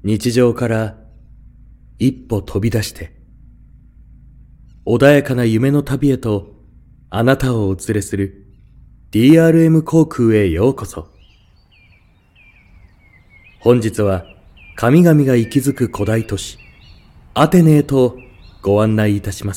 日常から一歩飛び出して、穏やかな夢の旅へとあなたをお連れする DRM 航空へようこそ。本日は神々が息づく古代都市アテネへとご案内いたします。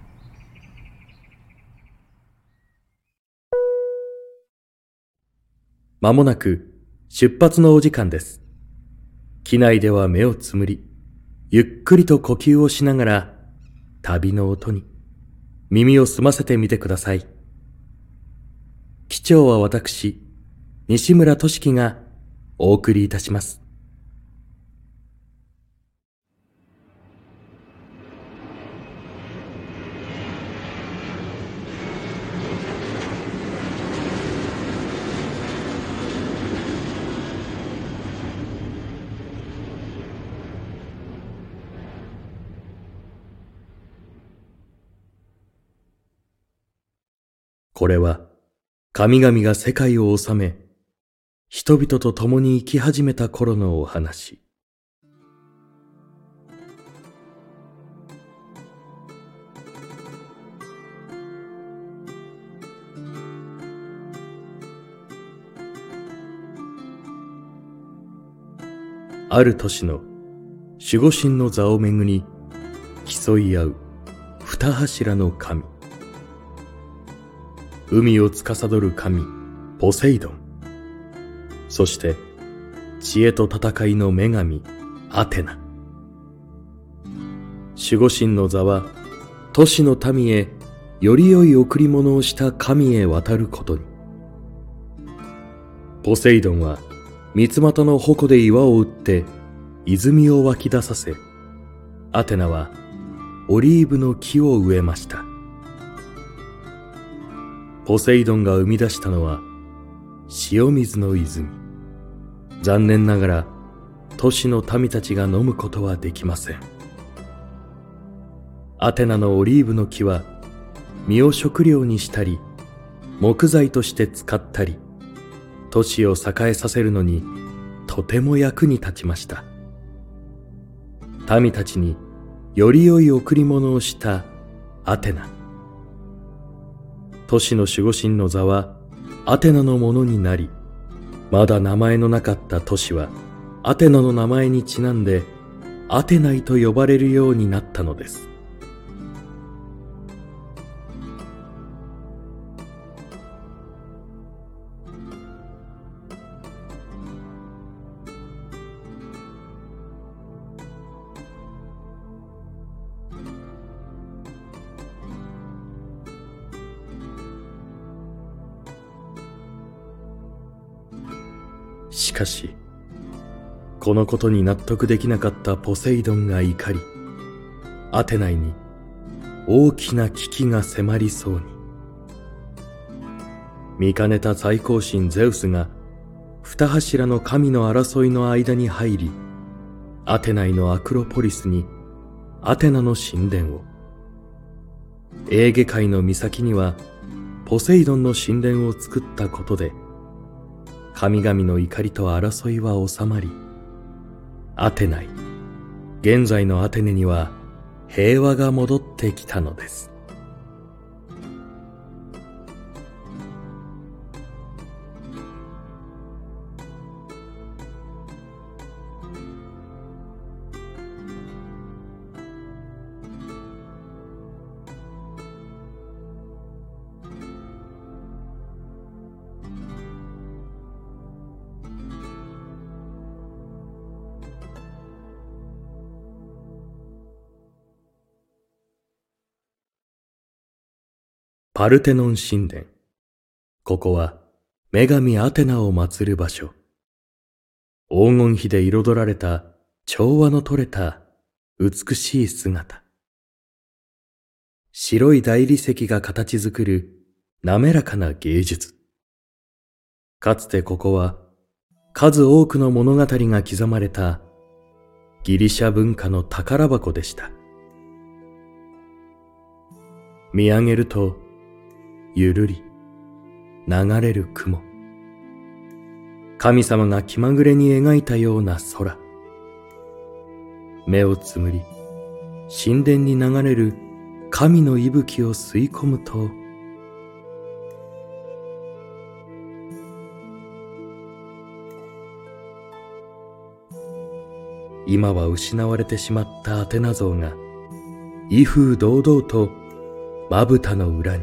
まもなく出発のお時間です。機内では目をつむり、ゆっくりと呼吸をしながら旅の音に耳を澄ませてみてください。機長は私、西村俊樹がお送りいたします。これは神々が世界を治め、人々と共に生き始めた頃のお話。ある都市の守護神の座をめぐり競い合う二柱の神。海を司る神ポセイドン、そして知恵と戦いの女神アテナ。守護神の座は都市の民へより良い贈り物をした神へ渡ることに。ポセイドンは三つ股の矛で岩を打って泉を湧き出させ、アテナはオリーブの木を植えました。ポセイドンが生み出したのは塩水の泉。残念ながら都市の民たちが飲むことはできません。アテナのオリーブの木は実を食料にしたり木材として使ったり、都市を栄えさせるのにとても役に立ちました。民たちにより良い贈り物をしたアテナ。都市の守護神の座はアテナのものになり、まだ名前のなかった都市はアテナの名前にちなんでアテナイと呼ばれるようになったのです。しかし、このことに納得できなかったポセイドンが怒り、アテナイに大きな危機が迫りそうに。見かねた最高神ゼウスが二柱の神の争いの間に入り、アテナイのアクロポリスにアテナの神殿を、エーゲ海の岬にはポセイドンの神殿を作ったことで、神々の怒りと争いは収まり、アテナイ、現在のアテネには平和が戻ってきたのです。パルテノン神殿。ここは女神アテナを祀る場所。黄金比で彩られた調和の取れた美しい姿。白い大理石が形作る滑らかな芸術。かつてここは数多くの物語が刻まれたギリシャ文化の宝箱でした。見上げるとゆるり流れる雲、神様が気まぐれに描いたような空、 目をつむり、神殿に流れる神の息吹を吸い込むと、今は失われてしまったアテナ像が威風堂々とまぶたの裏に、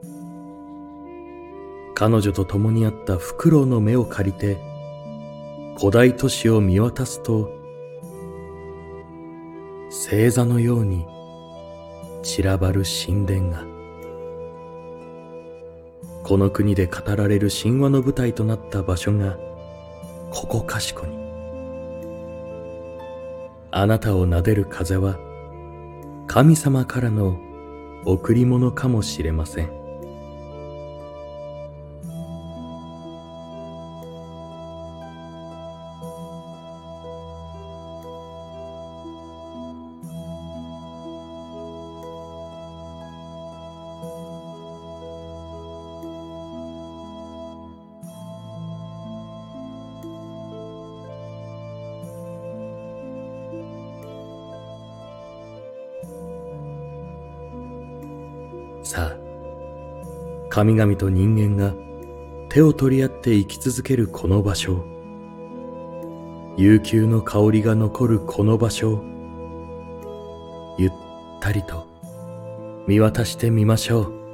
彼女と共にあったフクロウの目を借りて古代都市を見渡すと、星座のように散らばる神殿が、この国で語られる神話の舞台となった場所がここかしこに。あなたを撫でる風は神様からの贈り物かもしれません。さあ、神々と人間が手を取り合って生き続けるこの場所を、悠久の香りが残るこの場所を、ゆったりと見渡してみましょう。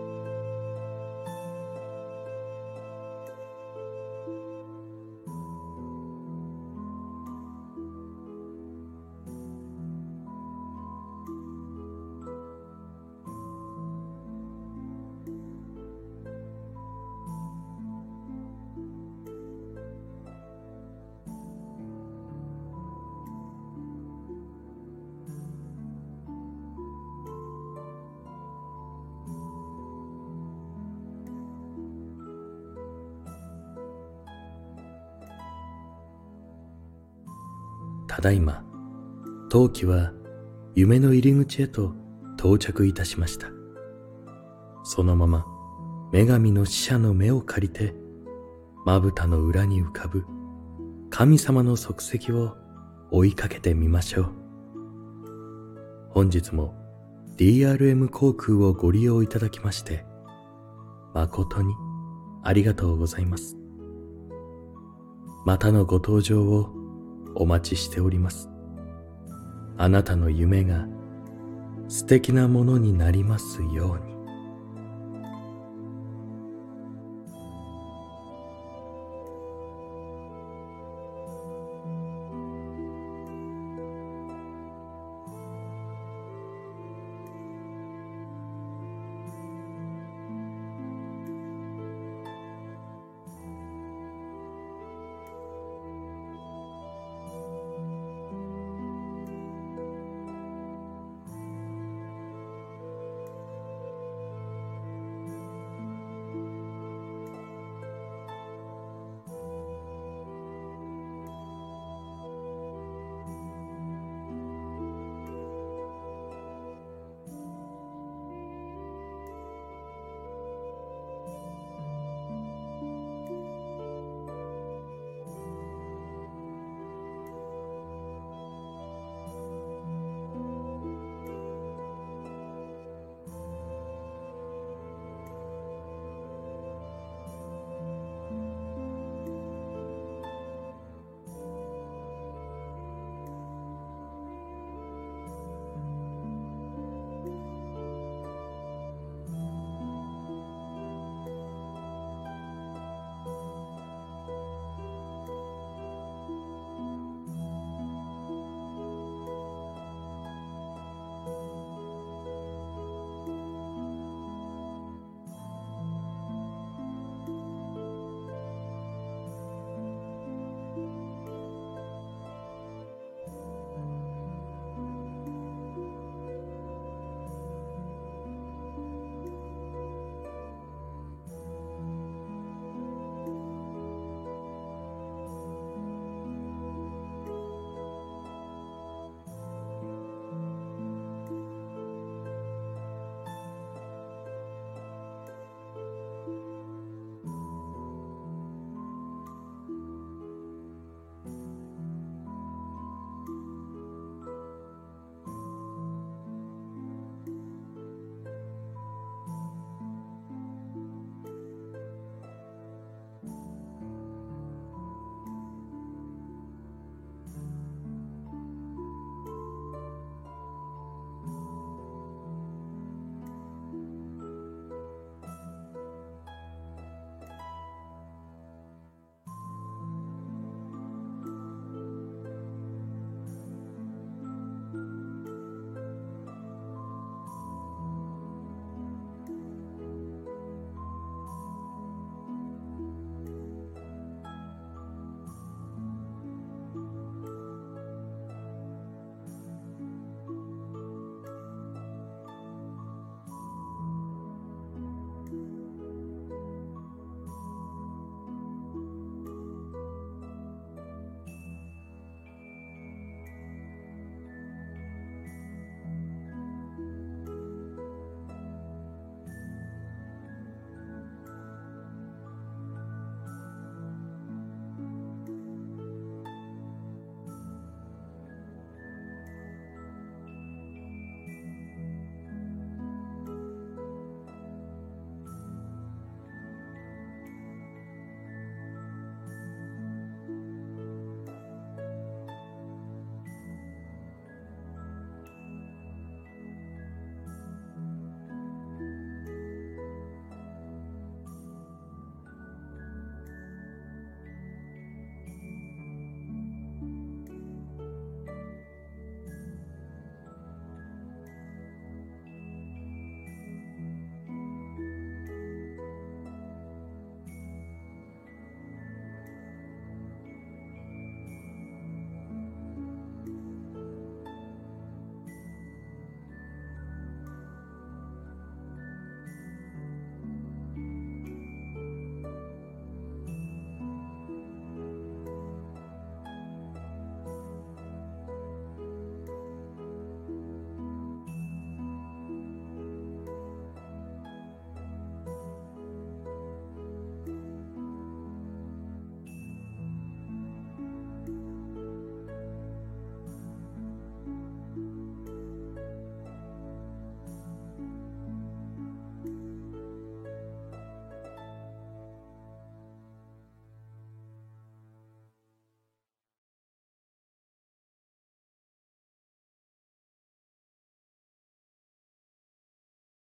ただいま、陶器は夢の入り口へと到着いたしました。そのまま女神の使者の目を借りて、まぶたの裏に浮かぶ神様の足跡を追いかけてみましょう。本日も DRM 航空をご利用いただきまして、誠にありがとうございます。またのご搭乗をお待ちしております。あなたの夢が素敵なものになりますように。